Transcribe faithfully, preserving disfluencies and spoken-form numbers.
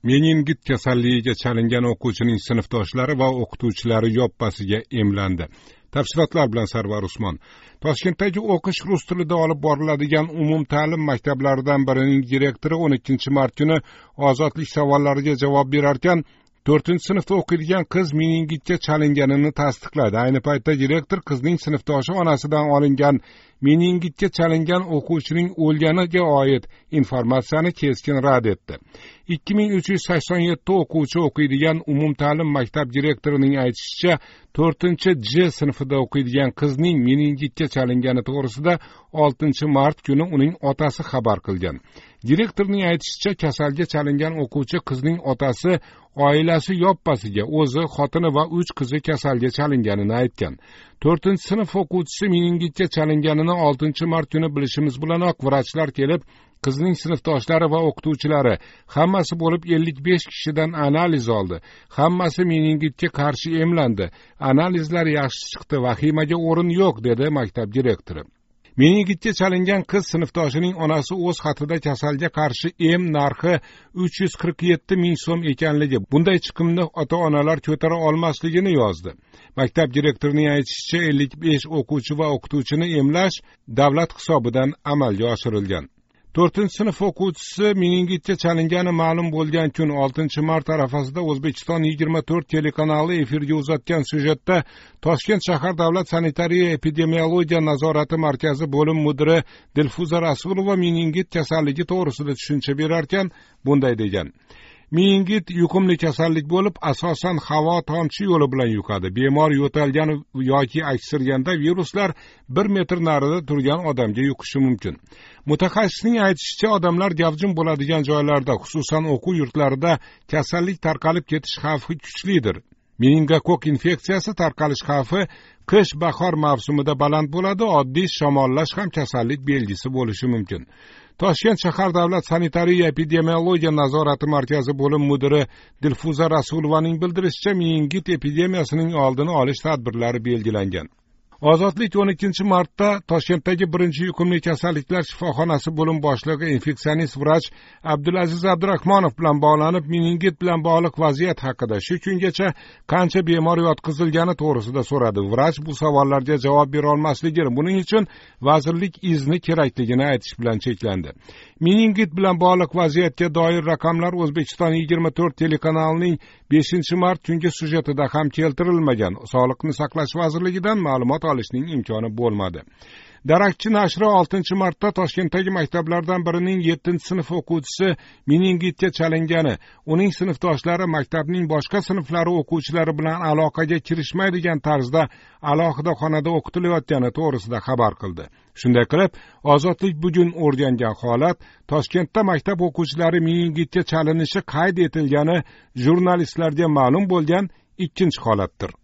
Meningit kasalligiga chalingan o'quvchining sinfdoshlari va o'qituvchilari yoppasiga emlandi. Tafsilotlar bilan Sarvar Usmon. Toshkentdagi o'qish rus tilida olib boriladigan umumta'lim maktablaridan birining direktori o'n ikkinchi mart kuni ozodlik savollariga javob berarkan, to'rtinchi sinfda o'qiydigan qiz meningitga chalinganini tasdiqladi. Ayni paytda direktor qizning sinfdoshi onasidan olingan meningitga chalingan o'quvchining o'lganiga oid informatsiyani keskin rad etdi. ikki ming uch yuz sakson yetti o'quvchi o'qiydigan umumta'lim maktab direktorining aytishicha, to'rtinchi J sinfida o'qiydigan qizning meningitga chalingani to'g'risida oltinchi mart kuni uning otasi xabar qilgan. Direktorning aytishicha, kasalga chalingan o'quvchi qizning otasi oilasi yoppasiga o'zi, xotini va uch qizi kasalga chalinganini aytgan. to'rtinchi sinf o'quvchisi meningitga chalinganini oltinchi mart kuni bilishimiz bilanoq vrachlar kelib, qizning sinfdoshlari va o'qituvchilari hammasi bo'lib ellik besh kishidan analiz oldi. Hammasi meningitga qarshi emlandi. Analizlar yaxshi chiqdi, vahimaga o'rin yo'q, dedi maktab direktori. Meningitga chalingan qiz sinfdoshining onasi o'z xatida kasalga qarshi em narxi uch yuz qirq yetti ming so'm ekanligi, bunday chiqimni ota-onalar ko'tara olmasligini yozdi. Maktab direktorining aytishicha, ellik besh o'quvchi va o'qituvchini emlash davlat hisobidan amalga oshirilgan. to'rtinchi sinf o'quvchisi meningitga chalingani ma'lum bo'lgan kun oltinchi mart arafasida O'zbekiston yigirma to'rt telekanali efirga uzatgan syujetda Toshkent shahar davlat sanitariya epidemiologiya nazorati markazi bo'lim mudiri Dilfuza Rasulova meningit kasalligi to'g'risida tushuncha berarkan, bunday degan: Meningit yuqumli kasallik bo'lib, asosan havo tomchi yo'li bilan yuqadi. Bemor yo'talgan yoki aksirganda viruslar bir metr narida turgan odamga yuqishi mumkin. Mutaxassisning aytishicha, odamlar gavjum bo'ladigan joylarda, xususan o'quv yurtlarida kasallik tarqalib ketish xavfi kuchlidir. Meningokok infeksiyasi tarqalish xavfi qish-bahor mavsumida baland bo'ladi, oddiy shamollash ham kasallik belgisi bo'lishi mumkin. Toshkent shahar davlat sanitariya epidemiologiya nazorati markazi bo'lim mudiri Dilfuza Rasulovaning bildirishicha, meningit epidemiyasining oldini olish tadbirlari belgilangan. Ozodlik o'n ikkinchi martda Toshkentdagi birinchi yuqumli kasalliklar shifoxonasi bo'lim boshlig'i infeksionist vrach Abdulaziz Abdurahmonov bilan bog'lanib, meningit bilan bog'liq vaziyat haqida, shu kungacha qancha bemor yotqizilgani to'g'risida so'radi. Vrach bu savollarga javob bera olmasligini, buning uchun vazirlik izni kerakligini aytish bilan cheklandi. Meningit bilan bog'liq vaziyatga doir raqamlar O'zbekiston yigirma to'rt telekanalining beshinchi mart kungi syujetida ham keltirilmagan. Sog'liqni saqlash vazirligidan ma'lumot olishning imkoni bo'lmadi. Darakchi nashri oltinchi martda Toshkentdagi maktablardan birining yettinchi sinf o'quvchisi meningitga chalingani, uning sinfdoshlari maktabning boshqa sinflari o'quvchilari bilan aloqaga kirishmaydigan tarzda alohida xonada o'qitilayotgani to'g'risida xabar qildi. Shunday qilib, Ozodlik bugun o'rgangan holat Toshkentda maktab o'quvchilari meningitga chalinishi qayd etilgani jurnalistlarga ma'lum bo'lgan ikkinchi holatdir.